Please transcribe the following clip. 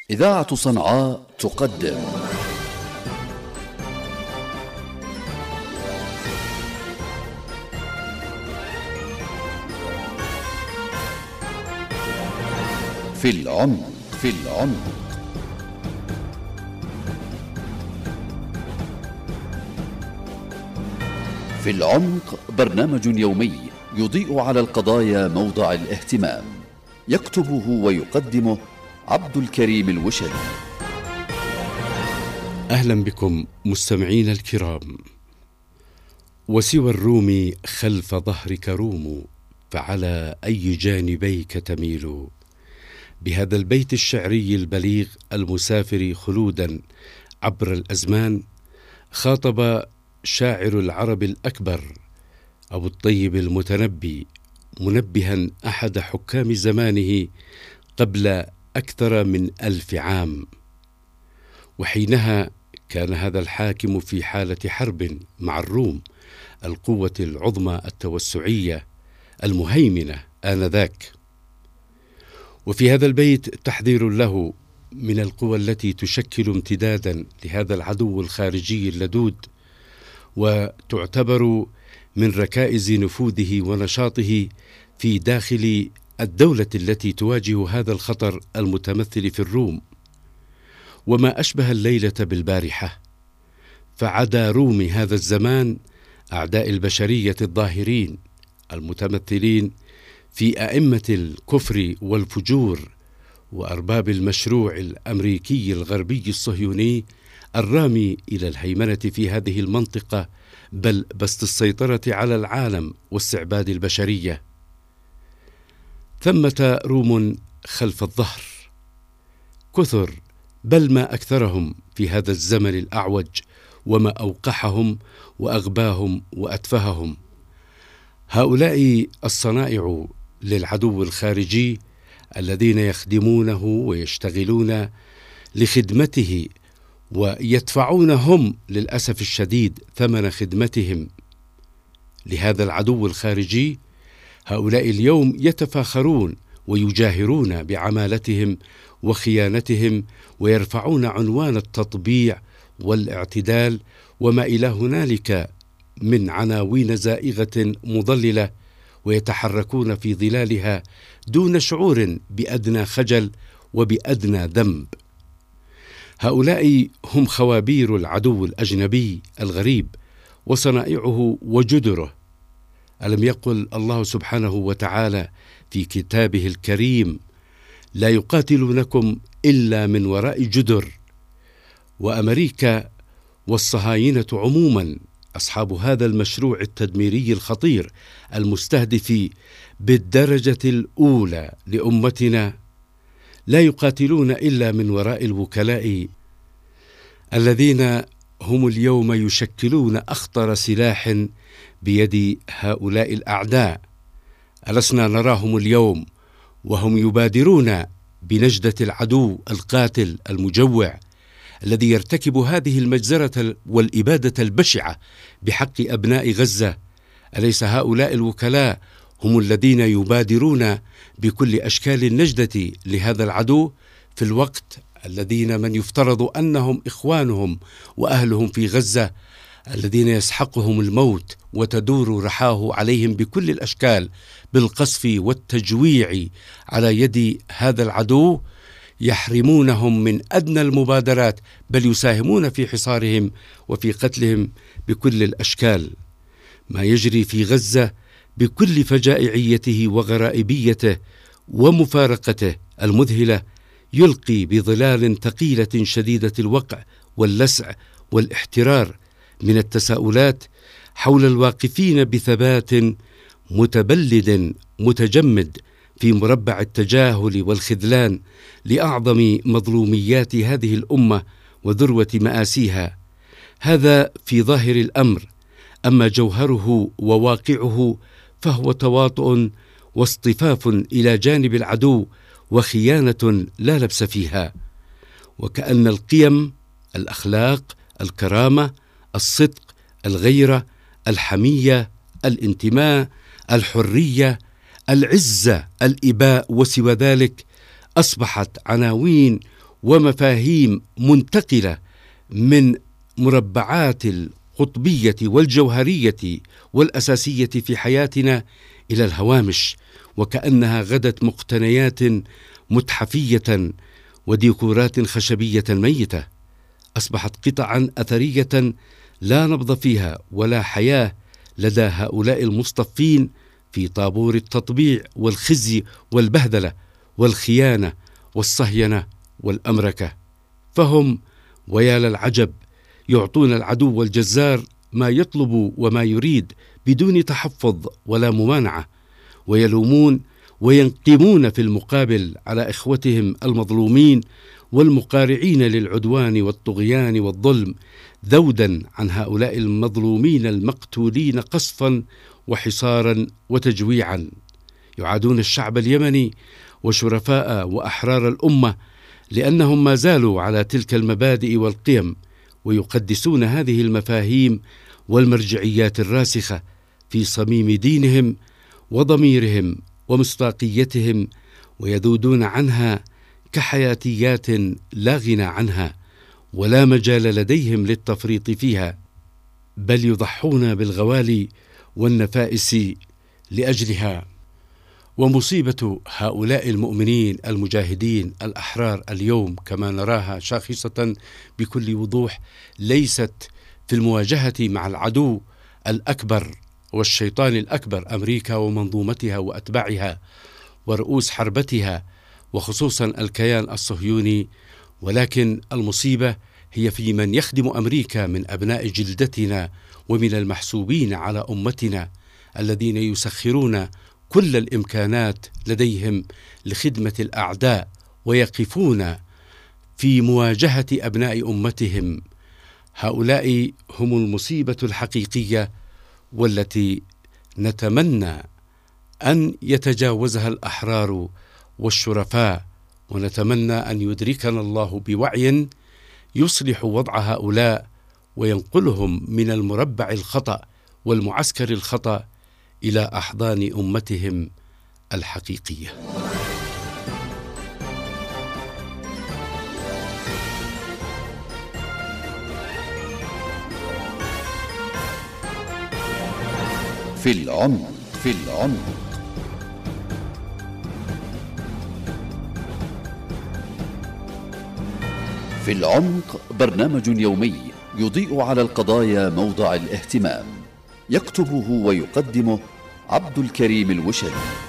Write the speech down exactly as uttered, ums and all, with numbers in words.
إذاعة صنعاء تقدم في العمق في العمق في العمق برنامج يومي يضيء على القضايا موضع الاهتمام، يكتبه ويقدمه عبد الكريم الوشري. أهلا بكم مستمعين الكرام. وسوى الروم خلف ظهرك روم، فعلى أي جانبيك تميل. بهذا البيت الشعري البليغ المسافر خلودا عبر الأزمان، خاطب شاعر العرب الأكبر أبو الطيب المتنبي منبها أحد حكام زمانه قبل أكثر من ألف عام. وحينها كان هذا الحاكم في حالة حرب مع الروم، القوة العظمى التوسعية المهيمنة آنذاك. وفي هذا البيت تحذير له من القوى التي تشكل امتدادا لهذا العدو الخارجي اللدود، وتعتبر من ركائز نفوذه ونشاطه في داخل الدولة التي تواجه هذا الخطر المتمثل في الروم. وما أشبه الليلة بالبارحة، فعدا روم هذا الزمان أعداء البشرية الظاهرين المتمثلين في أئمة الكفر والفجور وأرباب المشروع الأمريكي الغربي الصهيوني الرامي إلى الهيمنة في هذه المنطقة، بل بسط السيطرة على العالم واستعباد البشرية. ثمة روم خلف الظهر كثر، بل ما أكثرهم في هذا الزمن الأعوج، وما أوقحهم وأغباهم وأتفههم. هؤلاء الصنائع للعدو الخارجي الذين يخدمونه ويشتغلون لخدمته، ويدفعون هم للأسف الشديد ثمن خدمتهم لهذا العدو الخارجي. هؤلاء اليوم يتفاخرون ويجاهرون بعمالتهم وخيانتهم، ويرفعون عنوان التطبيع والاعتدال وما إلى هنالك من عناوين زائغة مضللة، ويتحركون في ظلالها دون شعور بأدنى خجل وبأدنى ذنب. هؤلاء هم خوابير العدو الأجنبي الغريب وصنائعه وجدره. ألم يقل الله سبحانه وتعالى في كتابه الكريم: لا يقاتلونكم إلا من وراء جدر. وأمريكا والصهاينة عموما أصحاب هذا المشروع التدميري الخطير المستهدف بالدرجة الأولى لأمتنا لا يقاتلون إلا من وراء الوكلاء الذين هم اليوم يشكلون أخطر سلاح بيد هؤلاء الأعداء. ألسنا نراهم اليوم وهم يبادرون بنجدة العدو القاتل المجوع الذي يرتكب هذه المجزرة والإبادة البشعة بحق أبناء غزة؟ أليس هؤلاء الوكلاء هم الذين يبادرون بكل أشكال النجدة لهذا العدو، في الوقت الذين من يفترض أنهم إخوانهم وأهلهم في غزة الذين يسحقهم الموت وتدور رحاه عليهم بكل الأشكال بالقصف والتجويع على يد هذا العدو، يحرمونهم من أدنى المبادرات، بل يساهمون في حصارهم وفي قتلهم بكل الأشكال. ما يجري في غزة بكل فجائعيته وغرائبيته ومفارقته المذهلة يلقي بظلال ثقيلة شديدة الوقع واللسع والاحترار من التساؤلات حول الواقفين بثبات متبلد متجمد في مربع التجاهل والخذلان لأعظم مظلوميات هذه الأمة وذروة مآسيها. هذا في ظاهر الأمر، أما جوهره وواقعه فهو تواطؤ واصطفاف إلى جانب العدو وخيانة لا لبس فيها. وكأن القيم، الأخلاق، الكرامة، الصدق، الغيرة، الحمية، الانتماء، الحرية، العزة، الإباء وسوى ذلك أصبحت عناوين ومفاهيم منتقلة من مربعات القطبية والجوهرية والأساسية في حياتنا إلى الهوامش، وكأنها غدت مقتنيات متحفية وديكورات خشبية ميتة. أصبحت قطعا أثرية لا نبض فيها ولا حياة لدى هؤلاء المصطفين في طابور التطبيع والخزي والبهدلة والخيانة والصهينة والأمركة. فهم ويا للعجب يعطون العدو الجزار ما يطلب وما يريد بدون تحفظ ولا ممانعة، ويلومون وينقمون في المقابل على إخوتهم المظلومين والمقارعين للعدوان والطغيان والظلم، ذودا عن هؤلاء المظلومين المقتولين قصفا وحصارا وتجويعا. يعادون الشعب اليمني وشرفاء وأحرار الأمة لأنهم ما زالوا على تلك المبادئ والقيم، ويقدسون هذه المفاهيم والمرجعيات الراسخة في صميم دينهم وضميرهم ومصداقيتهم، ويذودون عنها كحياتيات لا غنى عنها ولا مجال لديهم للتفريط فيها، بل يضحون بالغوالي والنفائس لأجلها. ومصيبة هؤلاء المؤمنين المجاهدين الأحرار اليوم كما نراها شاخصة بكل وضوح ليست في المواجهة مع العدو الأكبر والشيطان الأكبر أمريكا ومنظومتها وأتباعها ورؤوس حربتها وخصوصا الكيان الصهيوني، ولكن المصيبة هي في من يخدم أمريكا من أبناء جلدتنا ومن المحسوبين على أمتنا الذين يسخرون كل الإمكانات لديهم لخدمة الأعداء ويقفون في مواجهة أبناء أمتهم. هؤلاء هم المصيبة الحقيقية والتي نتمنى أن يتجاوزها الأحرار والشرفاء، ونتمنى أن يدركنا الله بوعي يصلح وضع هؤلاء وينقلهم من المربع الخطأ والمعسكر الخطأ إلى أحضان أمتهم الحقيقية. في العمق في العمق في العمق برنامج يومي يضيء على القضايا موضع الاهتمام، يكتبه ويقدمه عبد الكريم الوشلي.